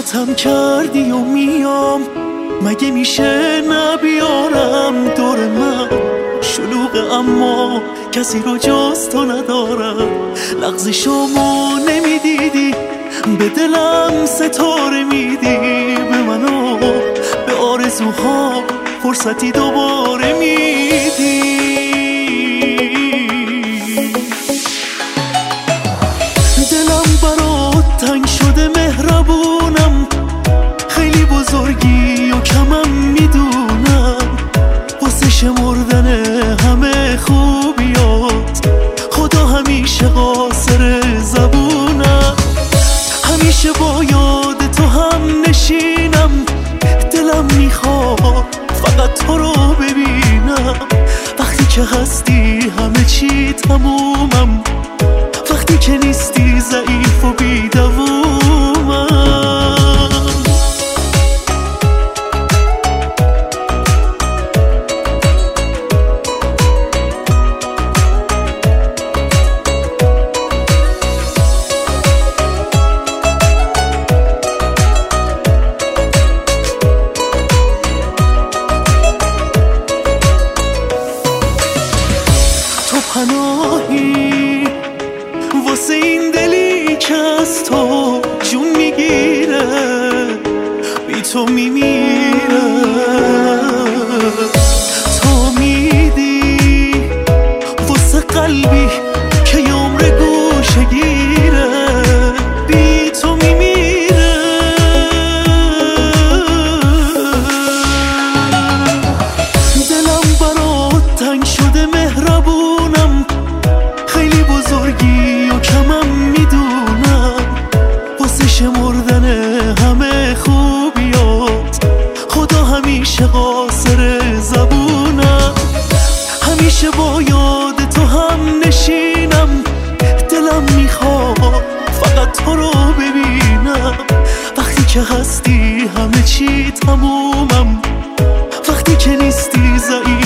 ماتم کردی و میام، مگه میشه نبیارم دور من؟ شلوغه اما کسی رو جز تو ندارم. لغزشمو نمیدیدی، به دلم ستاره میدی، به منو به آرزوها فرصتی دوباره میدی. دلم برات تنگ شده مهربونم، خیلی بزرگی و کمم میدونم، واسه شمردن همه خوبیات خدا همیشه قاصر زبونم. همیشه با یاد تو هم نشینم، دلم میخواد فقط تو رو ببینم. وقتی که هستی همه چی تمومم، وقتی که نیستی ضعیف و بی‌دوامم. تو پناهی واسه این دلی که از تو جون میگیره، بی تو میمیره. تو میدی واسه قلبی که یه عمر گوشه گیره، بی تو میمیره. دلم برات تنگ شده مهربونم، خیلی بزرگی و کمم میدونم، واسه شمردن همه خوبیات خدا همیشه قاصر زبونم. همیشه با یاد تو هم نشینم، دلم میخواد فقط تو رو ببینم. وقتی که هستی همه چی تمومم، وقتی که نیستی ضعیف